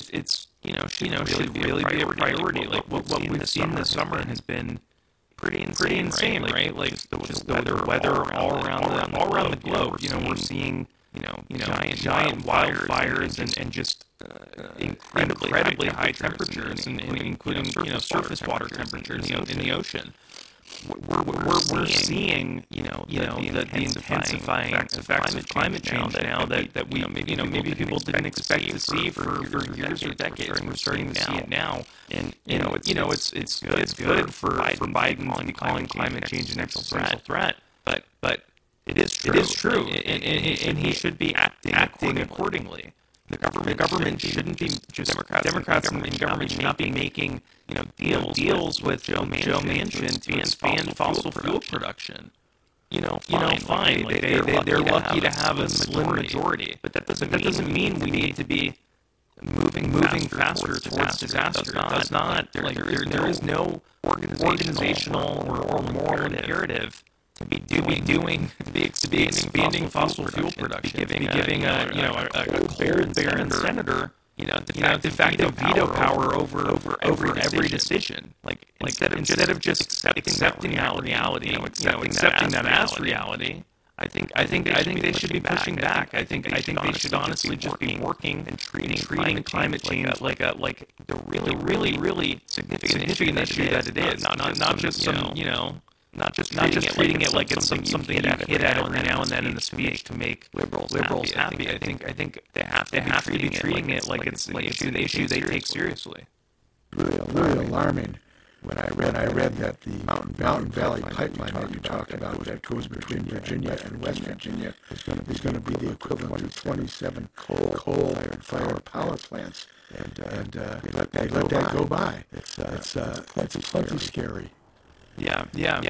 Speaker 7: should really be a priority. Like what we've seen this summer has been pretty insane, right? Like just the weather all around the globe. We're seeing giant wildfires and just incredibly high temperatures, and including surface water temperatures in the ocean. We're seeing the intensifying effects of climate change now that we maybe people didn't expect to see for years or decades. We're starting to see it now, and it's good for Biden to be calling climate change an existential threat, but it is true, and he should be acting accordingly. The government shouldn't be just Democrats in government should not be making deals with Joe Manchin to expand fossil fuel production. Fine. Like they're lucky to have a slim majority, but that doesn't mean we need to be moving faster towards disaster. It does not. There is no organizational or moral imperative to be expanding fossil fuel production, to be giving a cold barren senator de facto veto power over every decision. Instead of just accepting that reality, accepting that as reality. I think they should be pushing back. I think they should honestly just be working and treating climate change like the really significant issue that it is. Not just some not just treating it like it's something you hit at every now and then in the speech to make liberals happy. I think they have to be treating it like it's an issue they take seriously.
Speaker 8: Really alarming. when I read that the Mountain Valley pipeline that you talked about that goes between Virginia and West Virginia is going to be the equivalent of 27 coal-fired power plants, and they let that go by. It's plenty scary.
Speaker 7: Yeah.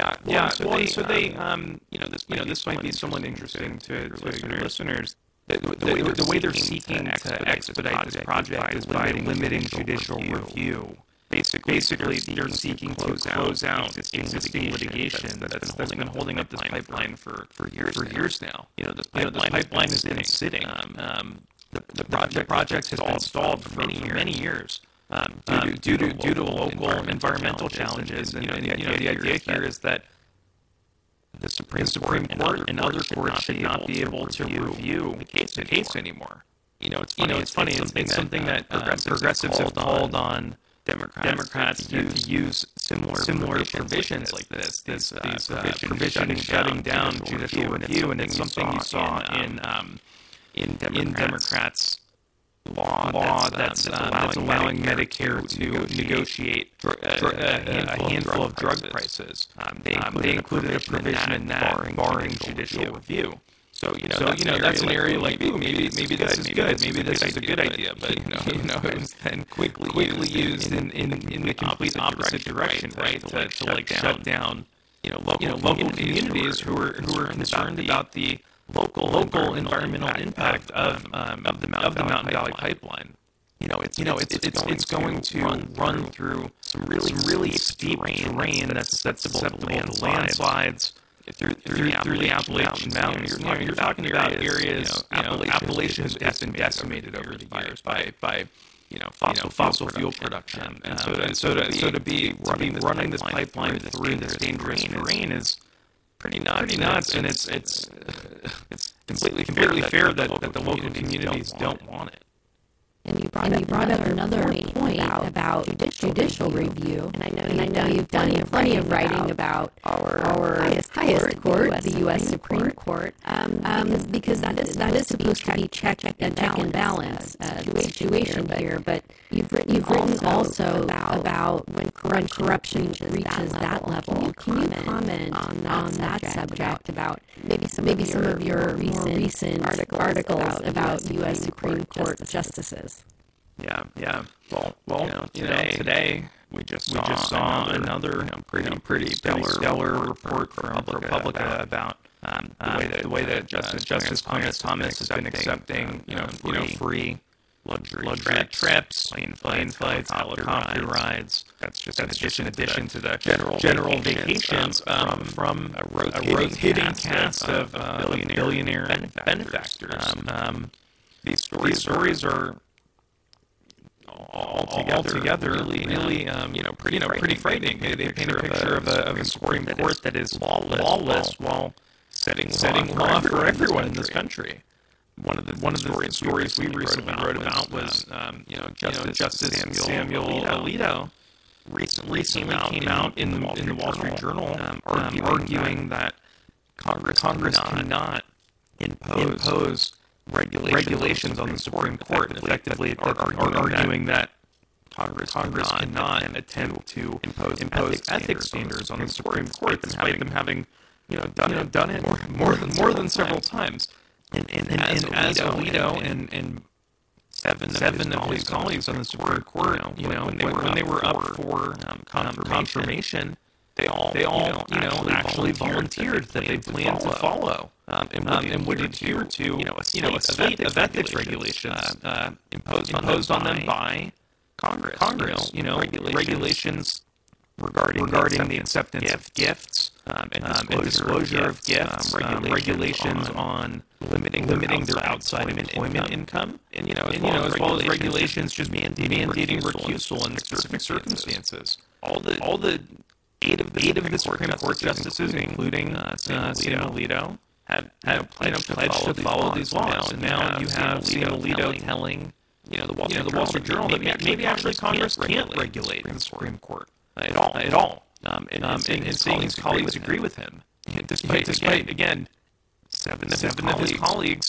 Speaker 7: So they this might be somewhat interesting to listeners. The way they're seeking to expedite this project is by limiting judicial review. Basically, they're seeking to close out existing litigation that's been holding up this pipeline for years now. This pipeline has been sitting. The project has been stalled for many years. Due to local environmental challenges, and the idea here is that the Supreme Court and other courts should not be able to review the case anymore. It's funny. It's something that progressives have called on Democrats to use similar provisions like this. These provisions shutting down judicial review, and it's something you saw in Democrats' law that's allowing Medicare to negotiate for a handful of drug prices. They included a provision in that barring judicial review. So that's an area like, ooh, maybe this is good, maybe this is a good idea, but it was then quickly used in the complete opposite direction, right? To like shut down local communities who are concerned about the local environmental impact of the Mountain Valley Pipeline. It's going to run through some really steep terrain that's susceptible to landslides. Through the Appalachian Mountains, you're talking about areas. Appalachia has been decimated over the years by fossil fuel production, and so to be running this pipeline through this dangerous terrain is pretty nuts, and it's completely fair that the local communities don't want it.
Speaker 5: And you brought up another point about judicial review, and I know you've done plenty of writing about our highest court, the U.S. Supreme Court, because that is supposed to be check and balance situation here. But you've written also about when corruption reaches that level. Can you comment on that subject about maybe some of your recent articles about U.S. Supreme Court justices?
Speaker 7: Yeah. Well, today we just saw another pretty stellar report from ProPublica about the way that Justice Clarence Thomas has been accepting free luxury trips, plane flights, helicopter rides. That's just in addition to the general vacations from a rotating cast of billionaire benefactors. These stories are altogether really pretty frightening. They paint a picture of a Supreme Court that is lawless while setting law for everyone in this country. One of the stories we recently wrote about was Justice Samuel Alito recently came out in the Wall Street Journal arguing that Congress cannot impose regulations on the Supreme Court, effectively arguing that Congress cannot attempt to impose ethics standards on the Supreme Court, despite them having done it more than several times. And as Alito and seven of his colleagues on the Supreme Court, when they were up for confirmation, they all actually volunteered that they planned to follow and would adhere to a slate of ethics regulations imposed on them by Congress. Regulations regarding the acceptance of gifts and disclosure of gifts, regulations on limiting their outside employment income, and as well as regulations just mandating recusal in specific circumstances. All the eight of the Supreme Court justices, including Sam Alito, have pledged to follow these laws. And now you have Sam Alito telling the Wall Street Journal that maybe actually Congress can't regulate the Supreme Court at all. And seeing his colleagues agree with him, despite again seven of his colleagues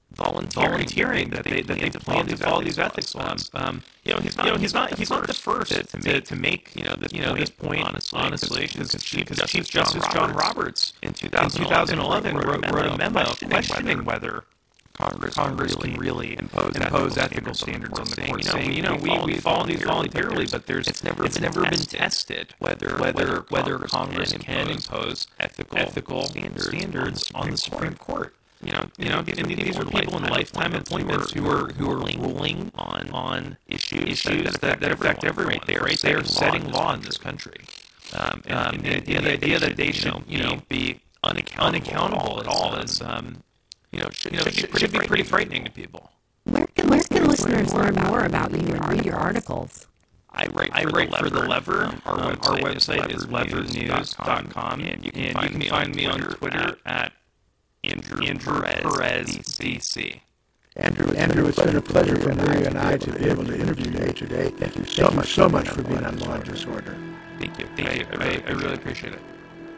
Speaker 7: volunteering that they plan to follow these ethics laws. He's not the first to make this point. Honestly, because Chief Justice John Roberts in 2011 wrote a memo questioning whether Congress can really impose ethical standards on the court, saying, we follow these voluntarily, but it's never been tested whether Congress can impose ethical standards on the Supreme Court. These are people in lifetime appointments who are ruling on issues that affect everyone. They are setting law in this country. And the idea that they should be unaccountable at all is should be pretty frightening to people.
Speaker 5: Where can listeners learn more about you and read your articles?
Speaker 7: I write for The Lever. Our website is levernews.com, and you can find me on Twitter at Andrew Perez DC.
Speaker 2: Andrew, it's been a pleasure for Maria and I to be able to interview you today. Thank you so much for being on Law and Disorder.
Speaker 7: Thank you. I really appreciate it.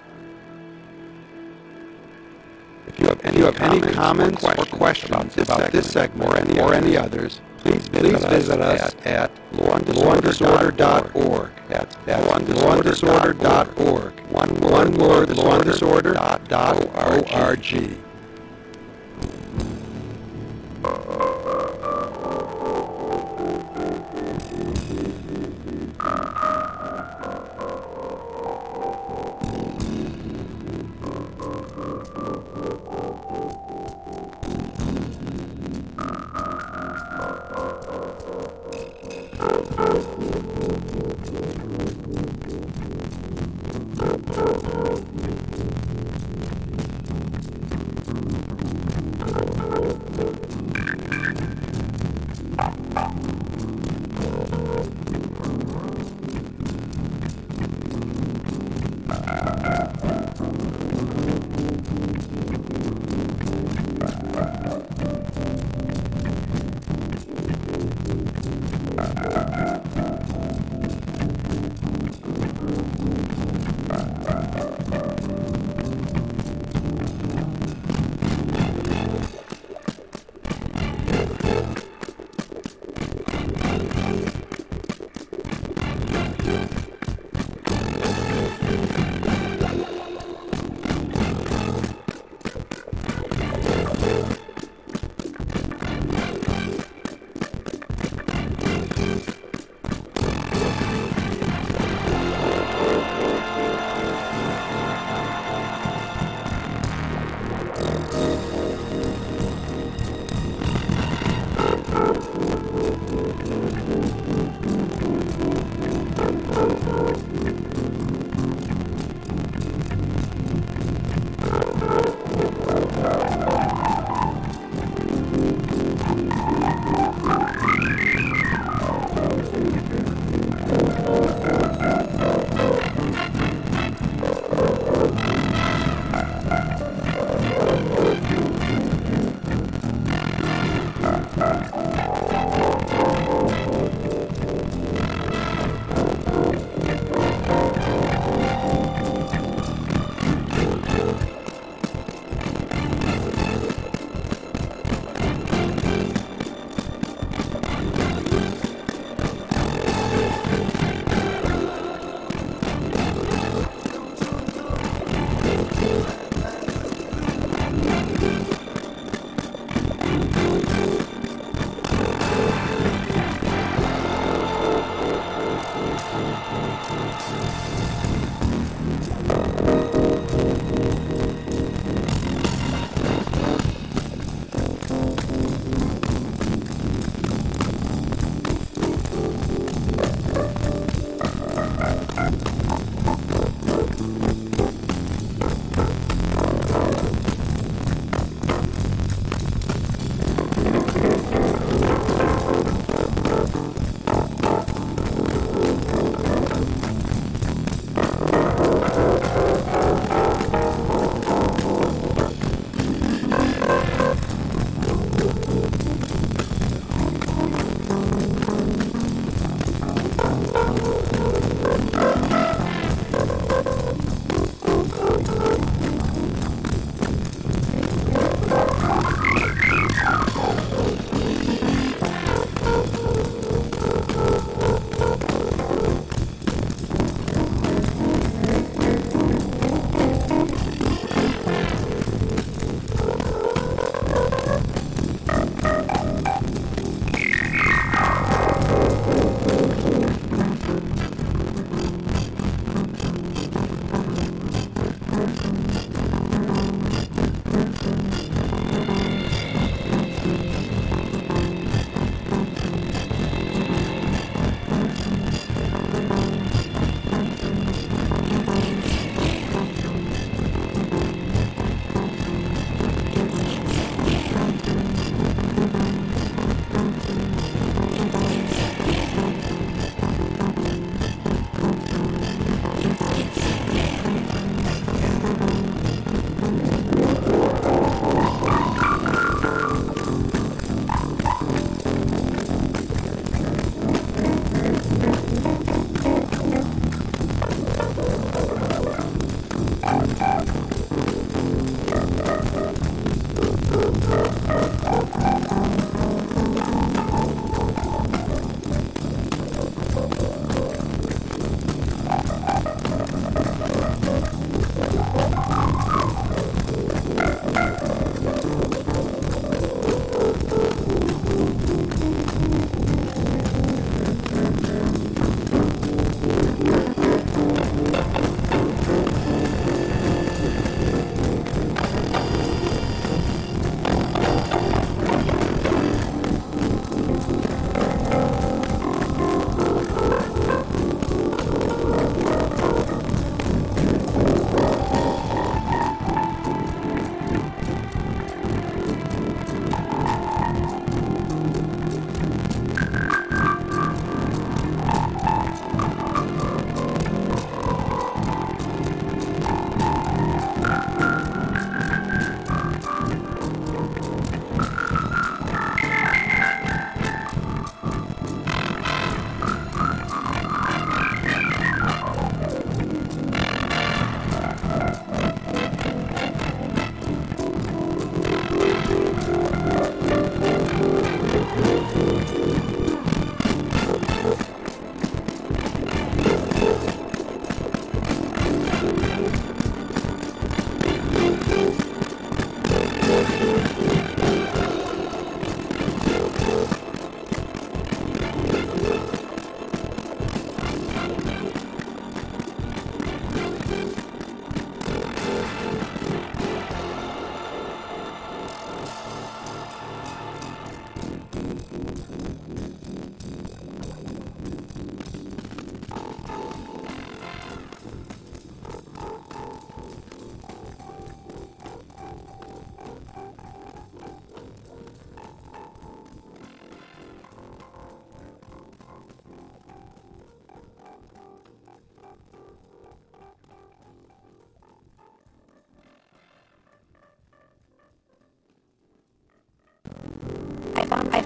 Speaker 9: If you have any comments or questions about this segment or any others, please visit us at lawanddisorder.org. That's lawanddisorder.org. One word, lawanddisorder.org.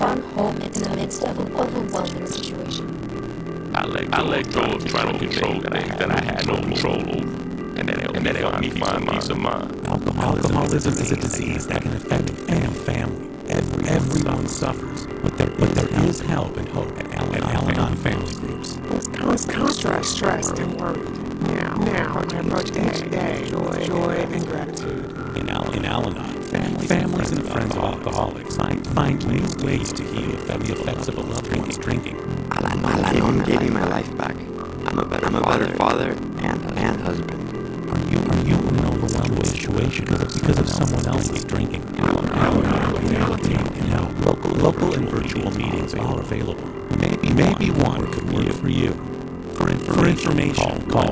Speaker 5: found home in the midst of an overwhelming situation.
Speaker 6: I let go of trying to control things that I had no control over, and that helped me find peace of mind.
Speaker 10: Alcoholism is a disease that can affect any family. Everyone suffers, but there is help and hope at Al-Anon family groups.
Speaker 11: I was constantly stressed and worried. Now I approach each day with joy and gratitude.
Speaker 10: In Al-Anon, families and friends of alcoholics find new ways to heal from the effects of a loved one's drinking.
Speaker 12: Al-Anon gave me my life back. I'm a better father and husband.
Speaker 10: Are you in an overwhelming situation because of someone else's drinking? Al-Anon can help. Local and virtual meetings are available. Maybe one could work for you. For information, call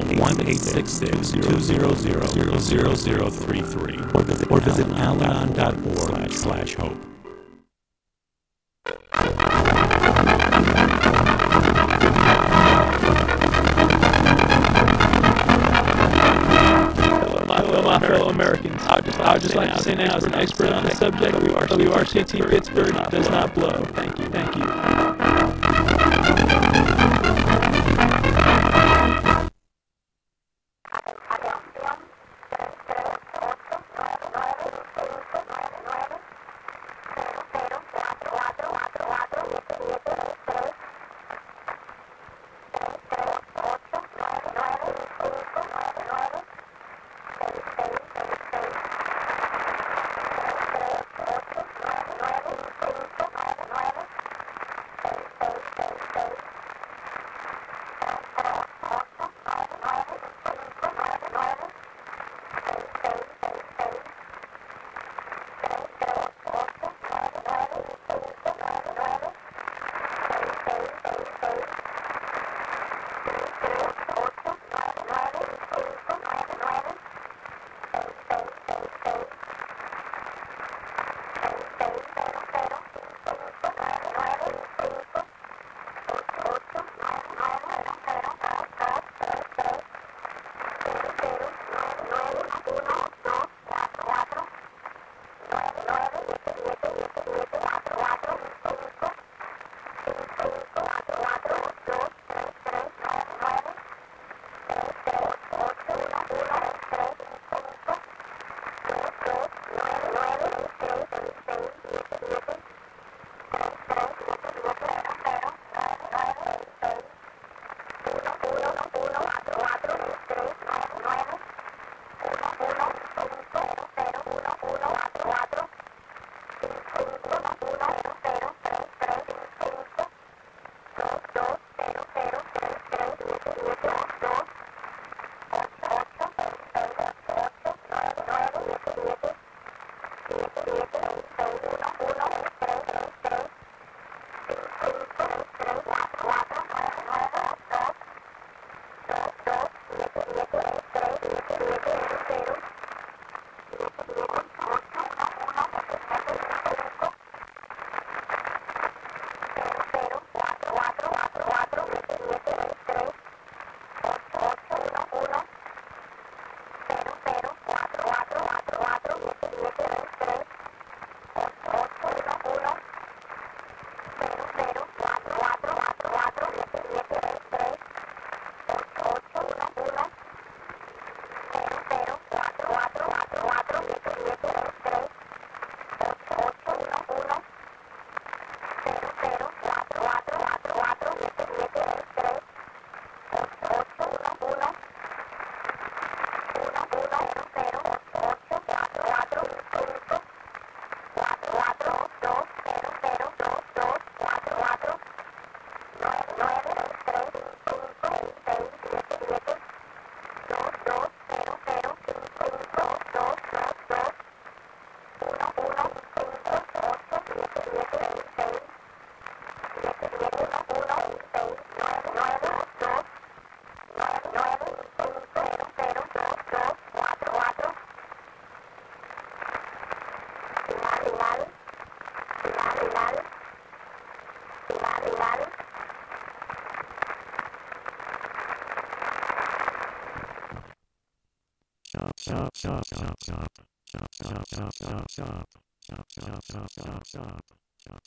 Speaker 10: 1-866-200-0033 or visit alanon.org/hope.
Speaker 13: My fellow Americans, I'd just like to say now, as an expert on the subject, WRCT Pittsburgh does not blow. Thank you.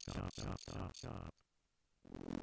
Speaker 10: Stop.